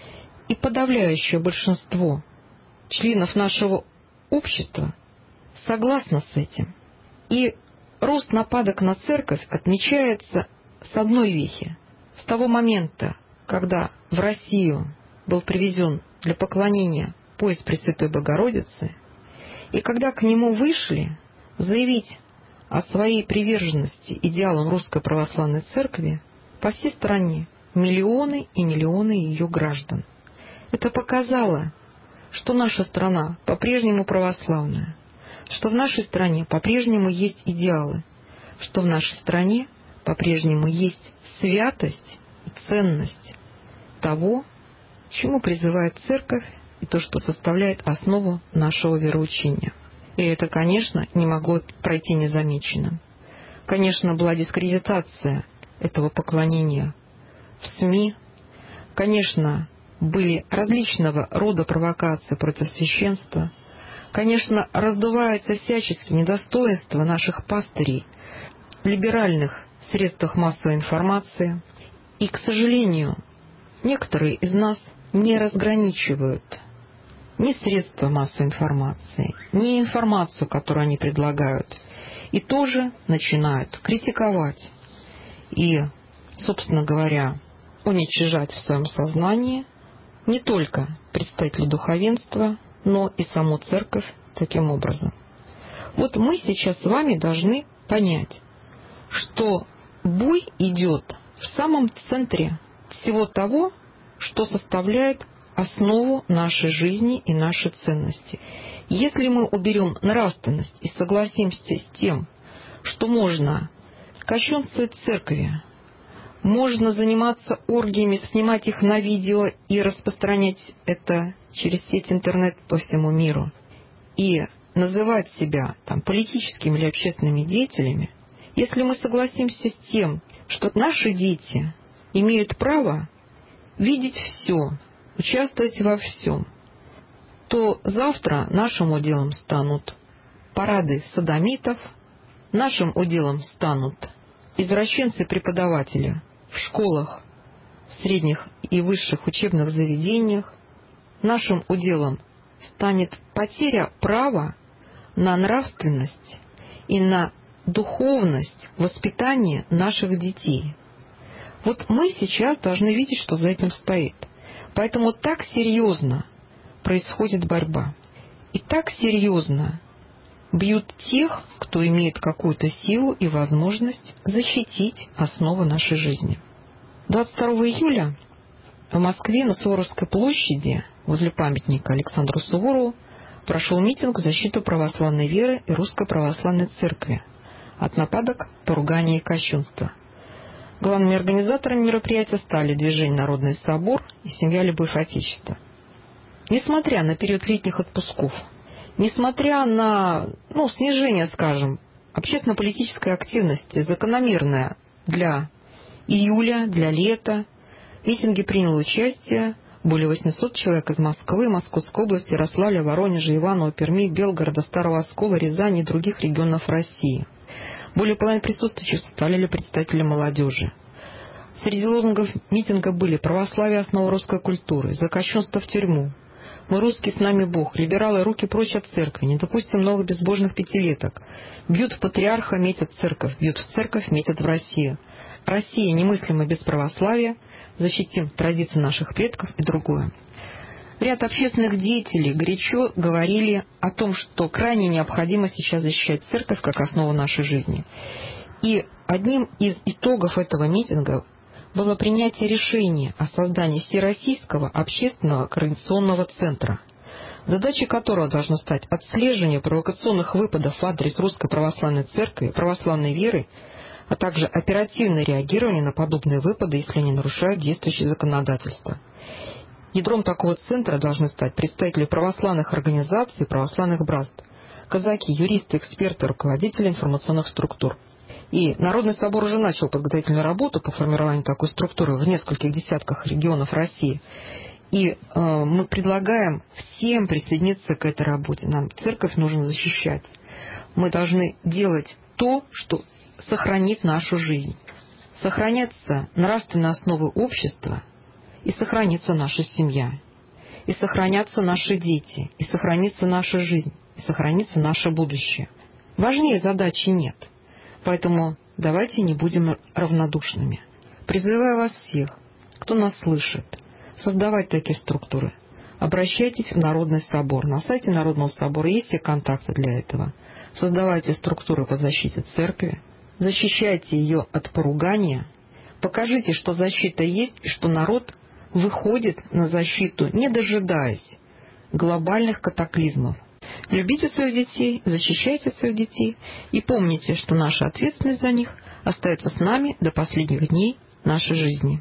И подавляющее большинство членов нашего общества согласно с этим. И рост нападок на церковь отмечается с одной вехи. С того момента, когда в Россию был привезен для поклонения пояс Пресвятой Богородицы, и когда к нему вышли заявить о своей приверженности идеалам Русской Православной Церкви по всей стране миллионы и миллионы ее граждан. Это показало, что наша страна по-прежнему православная, что в нашей стране по-прежнему есть идеалы, что в нашей стране по-прежнему есть святость и ценность того, чему призывает Церковь, и то, что составляет основу нашего вероучения. И это, конечно, не могло пройти незамеченным. Конечно, была дискредитация этого поклонения в СМИ. Конечно, были различного рода провокации против священства. Конечно, раздувается всячески недостоинство наших пастырей в либеральных средствах массовой информации. И, к сожалению, некоторые из нас не разграничивают ни средства массовой информации, ни информацию, которую они предлагают, и тоже начинают критиковать и, собственно говоря, уничижать в своем сознании не только представителей духовенства, но и саму церковь таким образом. Вот мы сейчас с вами должны понять, что бой идет в самом центре всего того, что составляет основу нашей жизни и нашей ценности. Если мы уберем нравственность и согласимся с тем, что можно кощунствовать церкви, можно заниматься оргиями, снимать их на видео и распространять это через сеть интернет по всему миру, и называть себя там политическими или общественными деятелями, если мы согласимся с тем, что наши дети имеют право видеть все, участвовать во всем, то завтра нашим уделом станут парады содомитов, нашим уделом станут извращенцы-преподаватели в школах, средних и высших учебных заведениях, нашим уделом станет потеря права на нравственность и на духовность воспитания наших детей. Вот мы сейчас должны видеть, что за этим стоит. Поэтому так серьезно происходит борьба. И так серьезно бьют тех, кто имеет какую-то силу и возможность защитить основы нашей жизни. 22 июля в Москве на Суворовской площади возле памятника Александру Суворову прошел митинг в защиту православной веры и Русской Православной Церкви от нападок, поругания и кощунства. Главными организаторами мероприятия стали движение «Народный собор» и семья «Любовь Отечества». Несмотря на период летних отпусков, несмотря на снижение, скажем, общественно-политической активности, закономерное для июля, для лета, В митинге приняло участие более 800 человек из Москвы, Московской области, Ярославля, Воронежа, Иваново, Перми, Белгорода, Старого Оскола, Рязани и других регионов России. Более половины присутствующих составляли представители молодежи. Среди лозунгов митинга были «Православие – основа русской культуры», «За тюрьму», «Мы русские, с нами Бог», «Либералы, руки прочь от церкви», «Не допустим новых безбожных пятилеток», «Бьют в патриарха, метят в церковь», «Бьют в церковь, метят в Россию», «Россия немыслима без православия», «Защитим традиции наших предков» и другое. Ряд общественных деятелей горячо говорили о том, что крайне необходимо сейчас защищать церковь как основу нашей жизни. И одним из итогов этого митинга было принятие решения о создании Всероссийского общественного координационного центра, задачей которого должно стать отслеживание провокационных выпадов в адрес Русской Православной Церкви, православной веры, а также оперативное реагирование на подобные выпады, если они нарушают действующее законодательство. Ядром такого центра должны стать представители православных организаций и православных братств, казаки, юристы, эксперты, руководители информационных структур. И Народный собор уже начал подготовительную работу по формированию такой структуры в нескольких десятках регионов России. И мы предлагаем всем присоединиться к этой работе. Нам церковь нужно защищать. Мы должны делать то, что сохранит нашу жизнь. Сохранятся нравственные основы общества, и сохранится наша семья, и сохранятся наши дети, и сохранится наша жизнь, и сохранится наше будущее. Важнее задачи нет. Поэтому давайте не будем равнодушными. Призываю вас всех, кто нас слышит, создавать такие структуры. Обращайтесь в Народный собор. На сайте Народного собора есть все контакты для этого. Создавайте структуры по защите церкви. Защищайте ее от поругания. Покажите, что защита есть, и что народ выходит на защиту, не дожидаясь глобальных катаклизмов. Любите своих детей, защищайте своих детей и помните, что наша ответственность за них остается с нами до последних дней нашей жизни.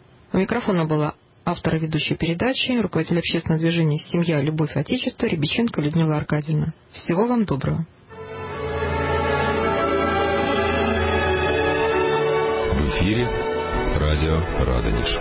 У микрофона была автор и ведущая передачи, руководитель общественного движения «Семья, любовь, отечество» Рябиченко Людмила Аркадьевна. Всего вам доброго. В эфире радио Радонеж.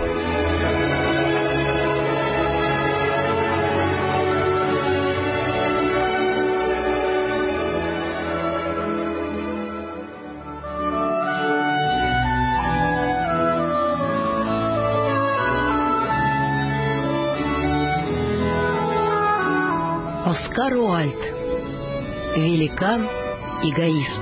Оскар Уальд. Великан-эгоист.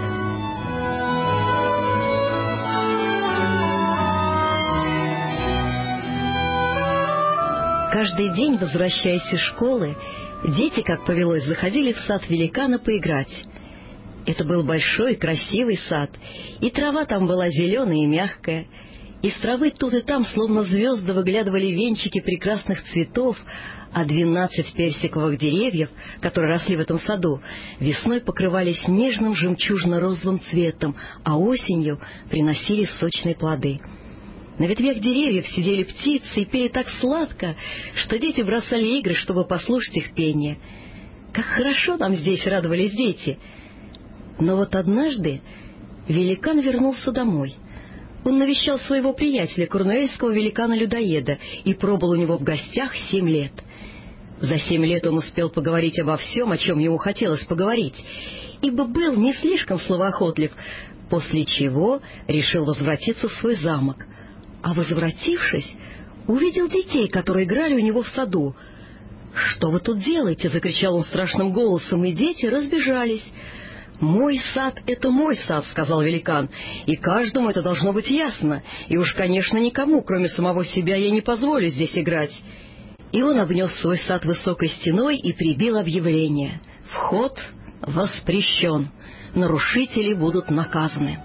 Каждый день, возвращаясь из школы, дети, как повелось, заходили в сад великана поиграть. Это был большой красивый сад, и трава там была зеленая и мягкая. Из травы тут и там, словно звезды, выглядывали венчики прекрасных цветов, а 12 персиковых деревьев, которые росли в этом саду, весной покрывались нежным жемчужно-розовым цветом, а осенью приносили сочные плоды. На ветвях деревьев сидели птицы и пели так сладко, что дети бросали игры, чтобы послушать их пение. Как хорошо нам здесь, радовались дети! Но вот однажды великан вернулся домой. Он навещал своего приятеля, корнуэльского великана-людоеда, и пробыл у него в гостях 7 лет. За 7 лет он успел поговорить обо всем, о чем ему хотелось поговорить, ибо был не слишком словоохотлив, после чего решил возвратиться в свой замок. А возвратившись, увидел детей, которые играли у него в саду. «Что вы тут делаете?» — закричал он страшным голосом, и дети разбежались. «Мой сад — это мой сад», — сказал великан, — «и каждому это должно быть ясно, и уж, конечно, никому, кроме самого себя, я не позволю здесь играть». И он обнес свой сад высокой стеной и прибил объявление: «Вход воспрещен, нарушители будут наказаны».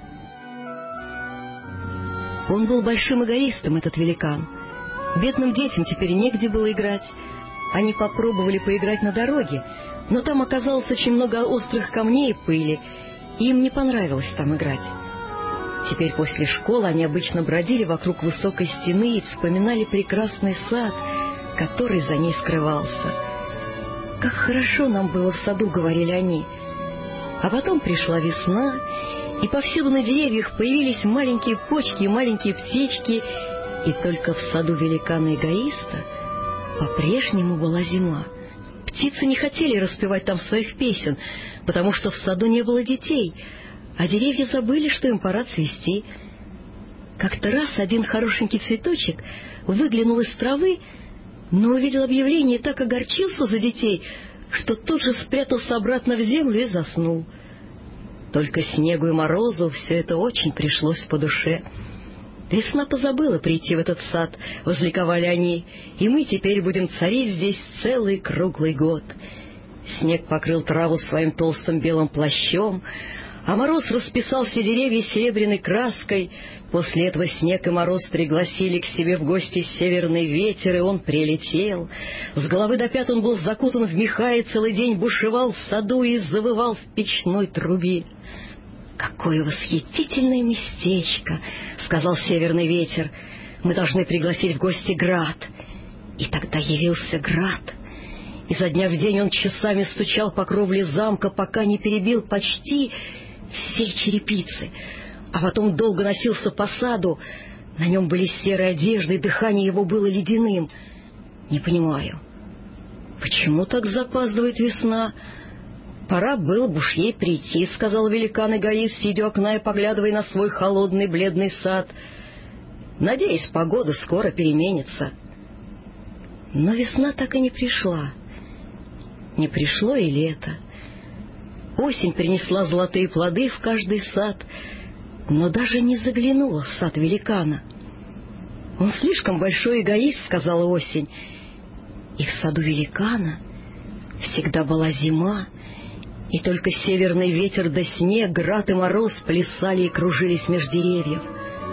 Он был большим эгоистом, этот великан. Бедным детям теперь негде было играть. Они попробовали поиграть на дороге, но там оказалось очень много острых камней и пыли, и им не понравилось там играть. Теперь после школы они обычно бродили вокруг высокой стены и вспоминали прекрасный сад, который за ней скрывался. «Как хорошо нам было в саду», — говорили они. А потом пришла весна, и повсюду на деревьях появились маленькие почки и маленькие птички, И только в саду великана-эгоиста по-прежнему была зима. Птицы не хотели распевать там своих песен, потому что в саду не было детей, а деревья забыли, что им пора цвести. Как-то раз один хорошенький цветочек выглянул из травы, но увидел объявление и так огорчился за детей, что тут же спрятался обратно в землю и заснул. Только Снегу и Морозу все это очень пришлось по душе. Весна позабыла прийти в этот сад, возликовали они, и мы теперь будем царить здесь целый круглый год. Снег покрыл траву своим толстым белым плащом, а Мороз расписал все деревья серебряной краской. После этого Снег и Мороз пригласили к себе в гости северный ветер, и он прилетел. С головы до пят он был закутан в меха и целый день бушевал в саду и завывал в печной трубе. «Какое восхитительное местечко!» — сказал северный ветер. «Мы должны пригласить в гости Град». И тогда явился Град. Изо дня в день он часами стучал по кровле замка, пока не перебил почти все черепицы, а потом долго носился по саду. На нем были серые одежды, и дыхание его было ледяным. «Не понимаю, почему так запаздывает весна?» «Пора было бы уж ей прийти», — сказал великан-эгоист, сидя у окна и поглядывая на свой холодный бледный сад. «Надеюсь, погода скоро переменится». Но весна так и не пришла. Не пришло и лето. Осень принесла золотые плоды в каждый сад, но даже не заглянула в сад великана. «Он слишком большой эгоист», — сказала осень. И в саду великана всегда была зима, и только северный ветер да снег, Град и Мороз плясали и кружились меж деревьев.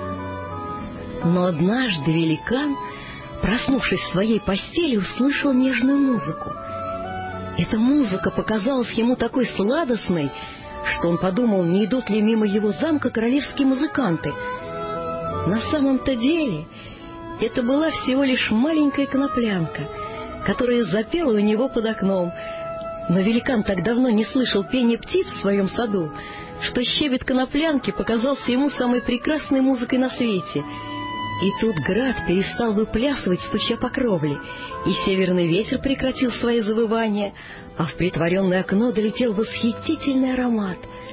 Но однажды великан, проснувшись в своей постели, услышал нежную музыку. Эта музыка показалась ему такой сладостной, что он подумал, не идут ли мимо его замка королевские музыканты. На самом-то деле это была всего лишь маленькая коноплянка, которая запела у него под окном. Но великан так давно не слышал пения птиц в своем саду, что щебет коноплянки показался ему самой прекрасной музыкой на свете. И тут Град перестал выплясывать, стуча по кровле, и северный ветер прекратил свои завывания, а в притворенное окно долетел восхитительный аромат.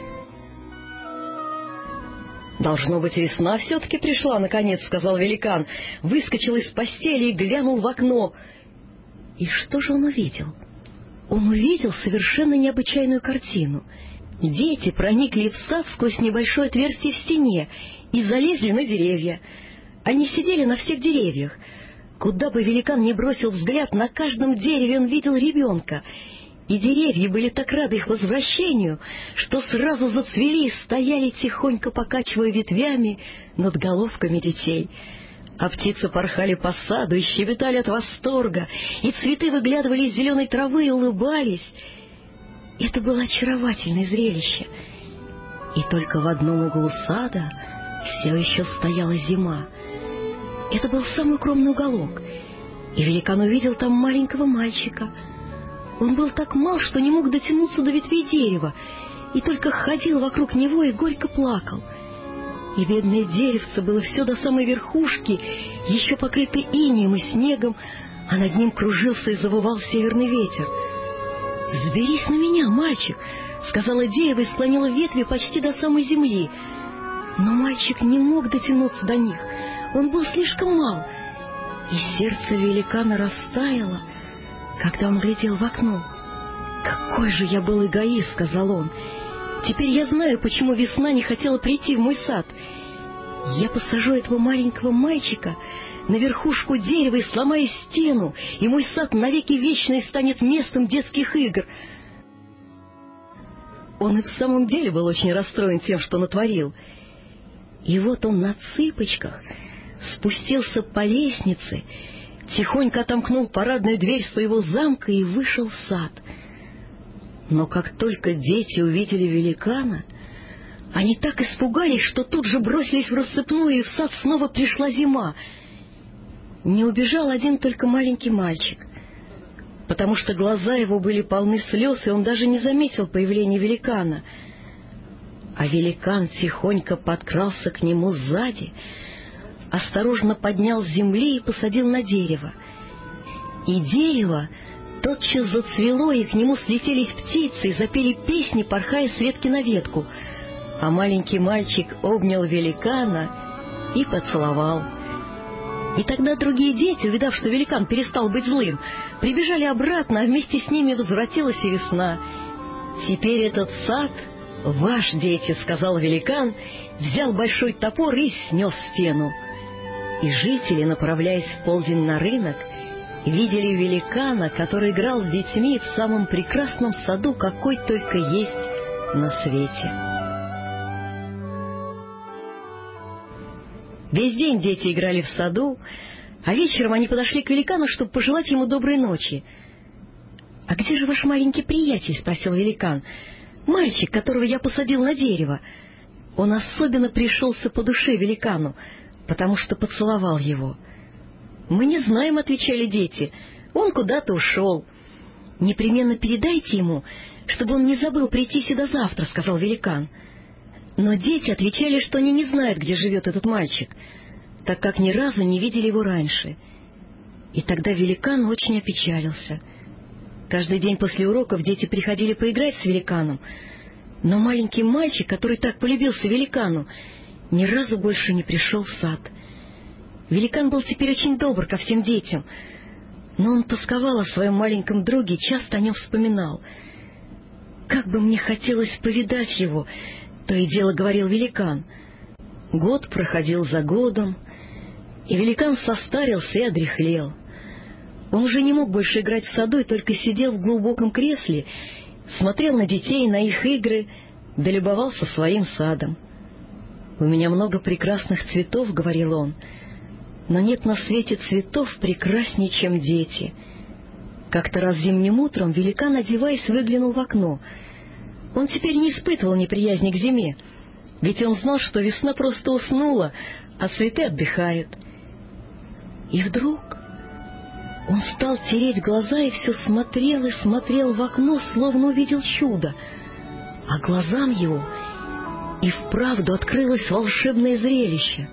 «Должно быть, весна все-таки пришла, наконец», — сказал великан, выскочил из постели и глянул в окно. И что же он увидел? Он увидел совершенно необычайную картину. Дети проникли в сад сквозь небольшое отверстие в стене и залезли на деревья. Они сидели на всех деревьях. Куда бы великан ни бросил взгляд, на каждом дереве он видел ребенка. И деревья были так рады их возвращению, что сразу зацвели и стояли, тихонько покачивая ветвями над головками детей. А птицы порхали по саду и щебетали от восторга, и цветы выглядывали из зеленой травы и улыбались. Это было очаровательное зрелище. И только в одном углу сада все еще стояла зима. Это был самый укромный уголок, и великан увидел там маленького мальчика. Он был так мал, что не мог дотянуться до ветвей дерева, и только ходил вокруг него и горько плакал. И бедное деревце было все до самой верхушки, еще покрыто инеем и снегом, а над ним кружился и завывал северный ветер. «Взберись на меня, мальчик!» — сказала дерево и склонила ветви почти до самой земли. Но мальчик не мог дотянуться до них, он был слишком мал, и сердце великана растаяло, когда он глядел в окно. «Какой же я был эгоист!» — сказал он. «Теперь я знаю, почему весна не хотела прийти в мой сад. Я посажу этого маленького мальчика на верхушку дерева и сломаю стену, и мой сад навеки вечный станет местом детских игр». Он и в самом деле был очень расстроен тем, что натворил. И вот он на цыпочках спустился по лестнице, тихонько отомкнул парадную дверь своего замка и вышел в сад. Но как только дети увидели великана, они так испугались, что тут же бросились в рассыпную, и в сад снова пришла зима. Не убежал один только маленький мальчик, потому что глаза его были полны слез, и он даже не заметил появления великана. А великан тихонько подкрался к нему сзади, осторожно поднял с земли и посадил на дерево. И дерево тотчас зацвело, и к нему слетелись птицы и запели песни, порхая с ветки на ветку. А маленький мальчик обнял великана и поцеловал. И тогда другие дети, увидав, что великан перестал быть злым, прибежали обратно, а вместе с ними возвратилась и весна. «Теперь этот сад ваш, дети», — сказал великан, взял большой топор и снес стену. И жители, направляясь в полдень на рынок, видели великана, который играл с детьми в самом прекрасном саду, какой только есть на свете. Весь день дети играли в саду, а вечером они подошли к великану, чтобы пожелать ему доброй ночи. — А где же ваш маленький приятель? — спросил великан. — Мальчик, которого я посадил на дерево. Он особенно пришелся по душе великану, потому что поцеловал его. — Мы не знаем, — отвечали дети, — он куда-то ушел. — Непременно передайте ему, чтобы он не забыл прийти сюда завтра, — сказал великан. Но дети отвечали, что они не знают, где живет этот мальчик, так как ни разу не видели его раньше. И тогда великан очень опечалился. Каждый день после уроков дети приходили поиграть с великаном, но маленький мальчик, который так полюбился великану, ни разу больше не пришел в сад. Великан был теперь очень добр ко всем детям, но он тосковал о своем маленьком друге и часто о нем вспоминал. «Как бы мне хотелось повидать его!» — то и дело говорил великан. Год проходил за годом, и великан состарился и одряхлел. Он уже не мог больше играть в саду и только сидел в глубоком кресле, смотрел на детей, на их игры, да любовался своим садом. «У меня много прекрасных цветов», — говорил он, — «но нет на свете цветов прекраснее, чем дети». Как-то раз зимним утром великан, одеваясь, выглянул в окно. Он теперь не испытывал неприязни к зиме, ведь он знал, что весна просто уснула, а цветы отдыхают. И вдруг он стал тереть глаза и все смотрел и смотрел в окно, словно увидел чудо, а глазам его и вправду открылось волшебное зрелище.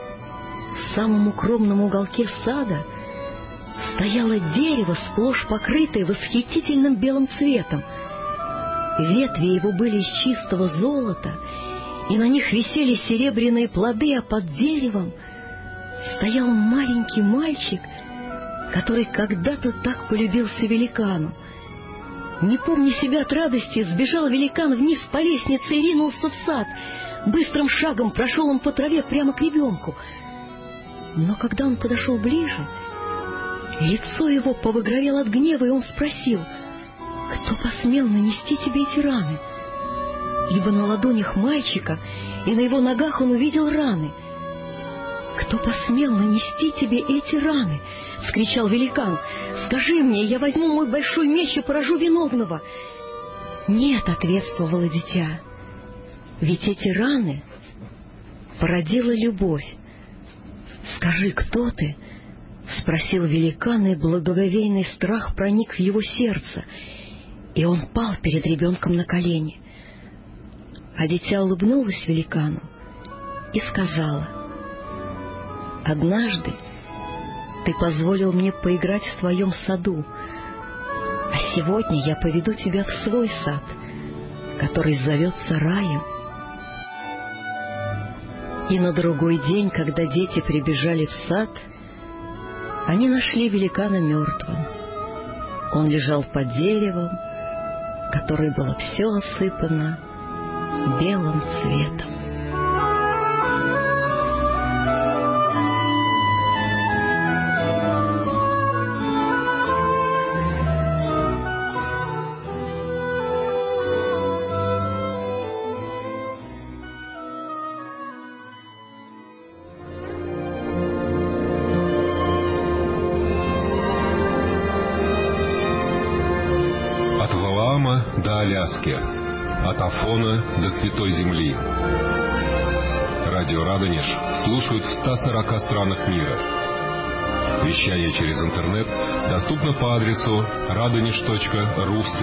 В самом укромном уголке сада стояло дерево, сплошь покрытое восхитительным белым цветом. Ветви его были из чистого золота, и на них висели серебряные плоды, а под деревом стоял маленький мальчик, который когда-то так полюбился великану. Не помня себя от радости, сбежал великан вниз по лестнице и ринулся в сад. Быстрым шагом прошел он по траве прямо к ребенку. Но когда он подошел ближе, лицо его побагровело от гнева, и он спросил: «Кто посмел нанести тебе эти раны?» Ибо на ладонях мальчика и на его ногах он увидел раны. «Кто посмел нанести тебе эти раны?» — вскричал великан. «Скажи мне, я возьму мой большой меч и поражу виновного». «Нет», — ответствовало дитя, — «ведь эти раны породила любовь». «Скажи, кто ты?» — спросил великан, и благоговейный страх проник в его сердце, и он пал перед ребенком на колени. А дитя улыбнулось великану и сказала: «Однажды ты позволил мне поиграть в твоем саду, а сегодня я поведу тебя в свой сад, который зовется раем». И на другой день, когда дети прибежали в сад, они нашли великана мертвым. Он лежал под деревом, которое было все осыпано белым цветом. До Аляски, от Афона до Святой Земли. Радио Радонеж слушают в 140 странах мира. Вещание через интернет доступно по адресу radonеж.ру.